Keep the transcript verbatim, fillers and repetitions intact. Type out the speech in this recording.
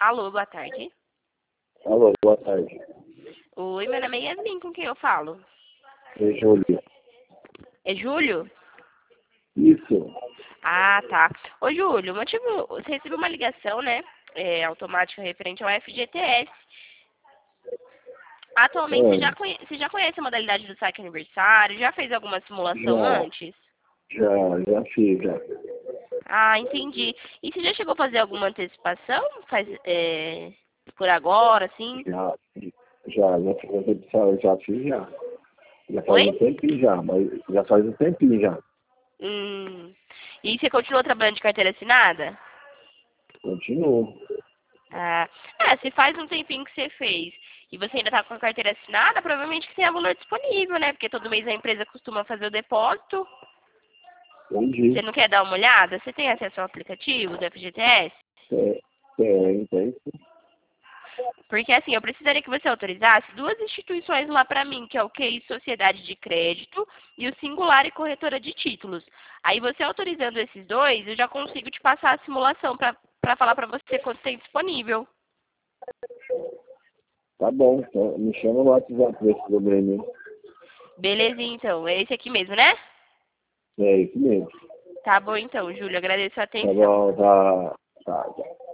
Alô, boa tarde. Alô, boa tarde. Oi, meu nome é Yasmin, com quem eu falo? É Júlio. É Júlio? Isso. Ah, tá. Ô, Júlio, o motivo, você recebeu uma ligação, né, é, automática referente ao F G T S. Atualmente, você já, É, conhe- você já conhece a modalidade do saque aniversário? Já fez alguma simulação já, antes? já, já fiz, já. Ah, entendi. E você já chegou a fazer alguma antecipação? Faz, é, por agora, assim? Já, já, já fiz a repetição, já fiz, já. Já faz Oi? um tempinho já, mas já faz um tempinho já. Hum. E você continua trabalhando de carteira assinada? Continuo. Ah, é, se faz um tempinho que você fez e você ainda está com a carteira assinada, provavelmente que tem a valor disponível, né? Porque todo mês a empresa costuma fazer o depósito. Você Entendi. não quer dar uma olhada? Você tem acesso ao aplicativo do F G T S? Tem, tem, tem. Porque assim, eu precisaria que você autorizasse duas instituições lá para mim, que é o Q I Sociedade de Crédito e o Singular e Corretora de Títulos. Aí você autorizando esses dois, eu já consigo te passar a simulação para para falar para você quanto tem disponível. Tá bom, então, me chama no WhatsApp desse problema. Beleza, então. É esse aqui mesmo, né? É isso mesmo. Tá bom então, Júlio. Agradeço a Tá atenção. bom, tá, tá, tá.